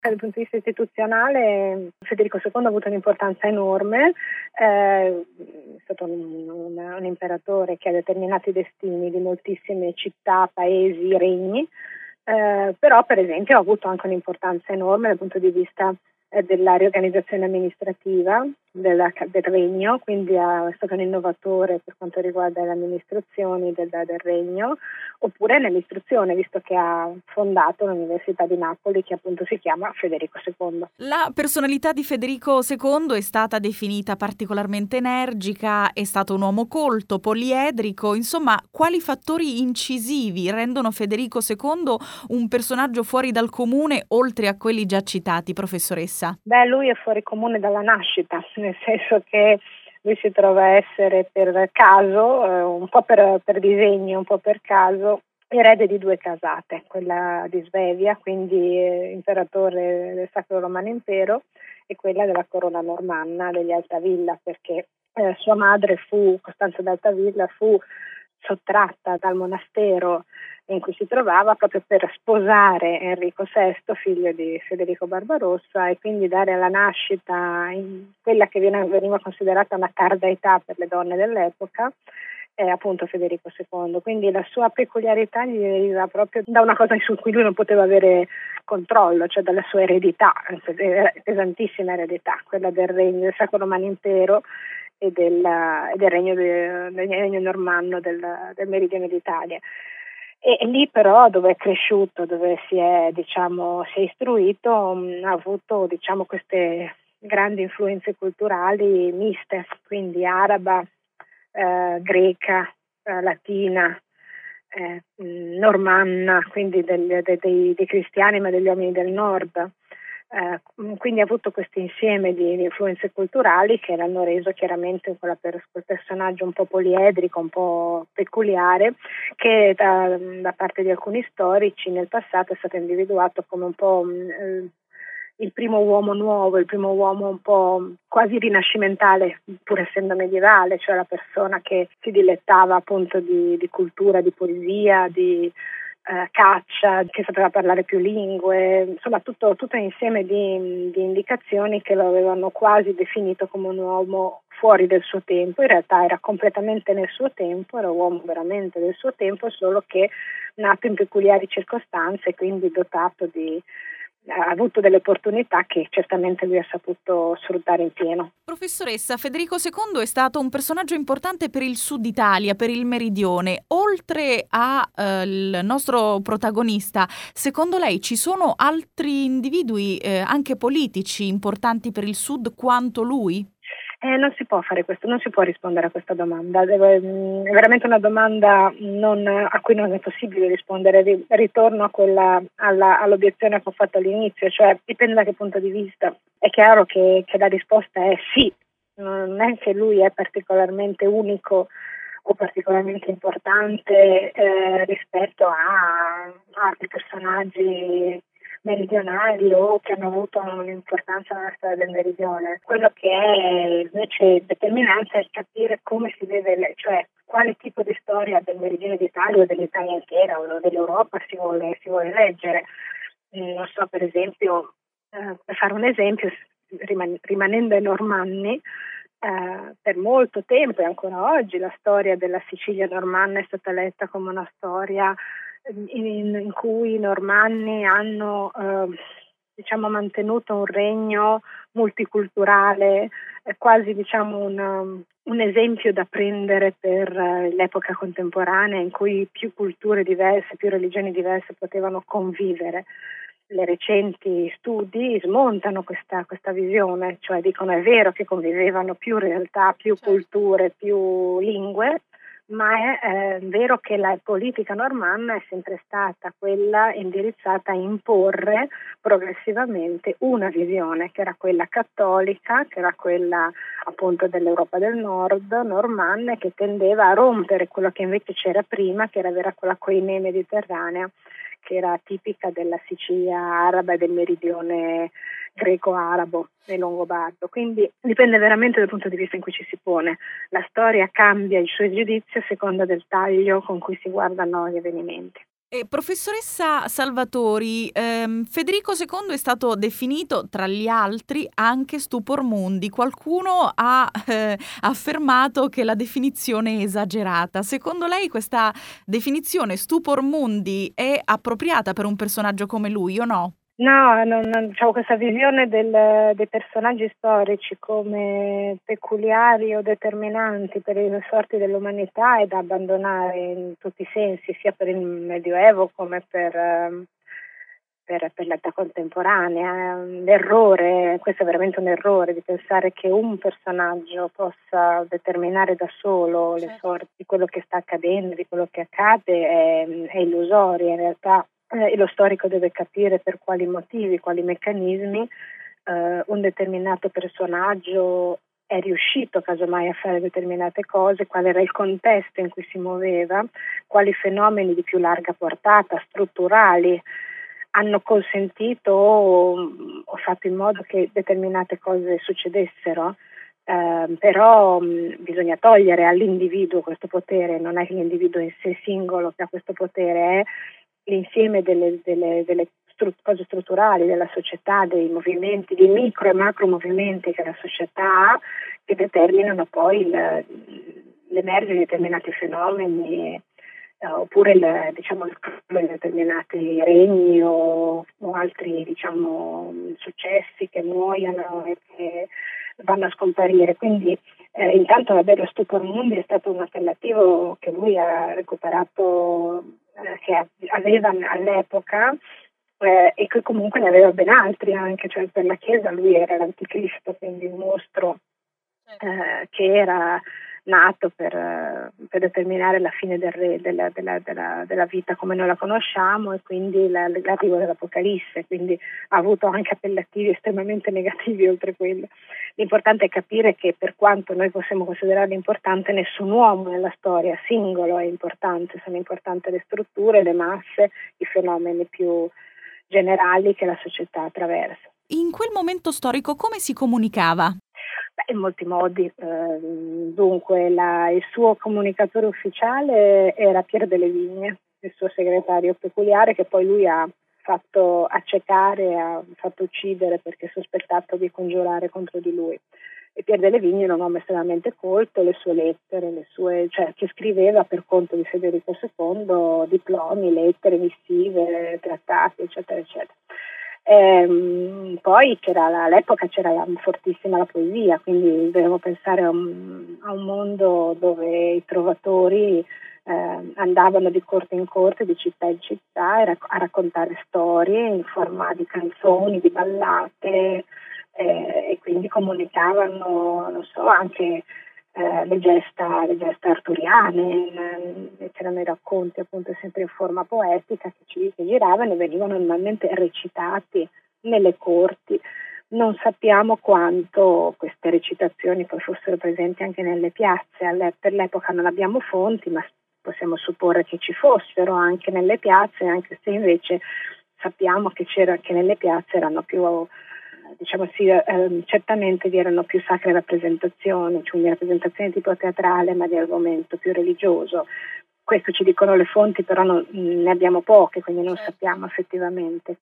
Dal punto di vista istituzionale Federico II ha avuto un'importanza enorme, è stato un imperatore che ha determinato i destini di moltissime città, paesi, regni, però per esempio ha avuto anche un'importanza enorme dal punto di vista della riorganizzazione amministrativa del regno, quindi è stato un innovatore per quanto riguarda le amministrazioni del regno, oppure nell'istruzione, visto che ha fondato l'Università di Napoli, che appunto si chiama Federico II. La personalità di Federico II è stata definita particolarmente energica, è stato un uomo colto, poliedrico, insomma, quali fattori incisivi rendono Federico II un personaggio fuori dal comune, oltre a quelli già citati, professoressa? Lui è fuori comune dalla nascita, nel senso che lui si trova a essere per caso, un po' per disegno, un po' per caso, erede di 2 casate, quella di Svevia, quindi imperatore del Sacro Romano Impero, e quella della corona normanna degli Altavilla, perché sua madre Costanza d'Altavilla, fu sottratta dal monastero in cui si trovava proprio per sposare Enrico VI, figlio di Federico Barbarossa, e quindi dare alla nascita in quella che veniva considerata una tarda età per le donne dell'epoca, appunto Federico II. Quindi la sua peculiarità gli deriva proprio da una cosa su cui lui non poteva avere controllo, cioè dalla sua eredità, pesantissima eredità, quella del regno del Sacro Romano Impero e del regno normanno del meridione d'Italia. E lì però dove è cresciuto, dove si è istruito, ha avuto queste grandi influenze culturali miste, quindi araba, greca, latina, normanna, quindi dei cristiani ma degli uomini del nord. Quindi ha avuto questo insieme di influenze culturali che l'hanno reso chiaramente quel personaggio un po' poliedrico, un po' peculiare, che da parte di alcuni storici nel passato è stato individuato come un po' il primo uomo nuovo, il primo uomo un po' quasi rinascimentale, pur essendo medievale, cioè la persona che si dilettava appunto di cultura, di poesia, di caccia, che sapeva parlare più lingue, insomma tutto un insieme di indicazioni che lo avevano quasi definito come un uomo fuori del suo tempo. In realtà era completamente nel suo tempo, era un uomo veramente del suo tempo, solo che nato in peculiari circostanze, quindi ha avuto delle opportunità che certamente lui ha saputo sfruttare in pieno. Professoressa, Federico II è stato un personaggio importante per il Sud Italia, per il Meridione. Oltre al nostro protagonista, secondo lei ci sono altri individui, anche politici, importanti per il Sud quanto lui? Non si può fare questo, non si può rispondere a questa domanda. È veramente una domanda a cui non è possibile rispondere. Ritorno all'obiezione che ho fatto all'inizio, cioè dipende da che punto di vista. È chiaro che la risposta è sì, non è che lui è particolarmente unico o particolarmente importante rispetto a altri personaggi meridionali o che hanno avuto un'importanza nella storia del meridione. Quello che è invece determinante è capire come si deve, cioè quale tipo di storia del meridione d'Italia o dell'Italia intera o dell'Europa si vuole leggere. Non so, per esempio, per fare un esempio, rimanendo ai Normanni, per molto tempo e ancora oggi la storia della Sicilia normanna è stata letta come una storia in cui i normanni hanno mantenuto un regno multiculturale, quasi un esempio da prendere per l'epoca contemporanea in cui più culture diverse, più religioni diverse potevano convivere. Le recenti studi smontano questa visione, cioè dicono è vero che convivevano più realtà, più culture, più lingue, ma è vero che la politica normanna è sempre stata quella indirizzata a imporre progressivamente una visione, che era quella cattolica, che era quella appunto dell'Europa del Nord, normanna, e che tendeva a rompere quello che invece c'era prima, che era quella coinè mediterranea, che era tipica della Sicilia araba e del meridione greco-arabo e longobardo. Quindi dipende veramente dal punto di vista in cui ci si pone. La storia cambia il suo giudizio a seconda del taglio con cui si guardano gli avvenimenti. Professoressa Salvatori, Federico II è stato definito, tra gli altri, anche stupor mundi. Qualcuno ha affermato che la definizione è esagerata. Secondo lei questa definizione stupor mundi è appropriata per un personaggio come lui o no? No, non diciamo, questa visione dei personaggi storici come peculiari o determinanti per le sorti dell'umanità è da abbandonare in tutti i sensi, sia per il Medioevo come per l'età contemporanea. L'errore, questo è veramente un errore, di pensare che un personaggio possa determinare da solo le sorti di quello che sta accadendo, di quello che accade, è illusorio. In realtà lo storico deve capire per quali motivi, quali meccanismi un determinato personaggio è riuscito casomai a fare determinate cose, qual era il contesto in cui si muoveva, quali fenomeni di più larga portata, strutturali, hanno consentito o fatto in modo che determinate cose succedessero. Però bisogna togliere all'individuo questo potere, non è l'individuo in sé singolo che ha questo potere, è l'insieme delle cose strutturali della società, dei movimenti, di micro e macro movimenti che la società ha, che determinano poi l'emergere di determinati fenomeni, oppure il crollo di determinati regni o altri successi che muoiono e che vanno a scomparire. Quindi intanto lo stupor mundi è stato un appellativo che lui ha recuperato, che aveva all'epoca, e che comunque ne aveva ben altri anche, cioè per la Chiesa lui era l'anticristo, quindi un mostro che era nato per determinare la fine della vita come noi la conosciamo, e quindi l'arrivo dell'Apocalisse, quindi ha avuto anche appellativi estremamente negativi oltre quello. L'importante è capire che, per quanto noi possiamo considerarlo importante, nessun uomo nella storia singolo è importante, sono importanti le strutture, le masse, i fenomeni più generali che la società attraversa. In quel momento storico come si comunicava? In molti modi. Dunque il suo comunicatore ufficiale era Pier delle Vigne, il suo segretario peculiare, che poi lui ha fatto accecare, ha fatto uccidere perché sospettato di congiurare contro di lui. E Pier delle Vigne era un uomo estremamente colto, le sue lettere, che scriveva per conto di Federico II, diplomi, lettere, missive, trattati, eccetera, eccetera. Poi all'epoca c'era fortissima la poesia, quindi dovevo pensare a un mondo dove i trovatori andavano di corte in corte, di città in città, a raccontare storie in forma di canzoni, di ballate, e quindi comunicavano, non so, anche le gesta arturiane, c'erano i racconti appunto sempre in forma poetica che giravano e venivano normalmente recitati nelle corti. Non sappiamo quanto queste recitazioni poi fossero presenti anche nelle piazze. Per l'epoca non abbiamo fonti, ma possiamo supporre che ci fossero anche nelle piazze, anche se invece sappiamo che nelle piazze erano più, certamente vi erano più sacre rappresentazioni, quindi rappresentazioni tipo teatrale, ma di argomento più religioso. Questo ci dicono le fonti, però ne abbiamo poche, quindi non sappiamo effettivamente.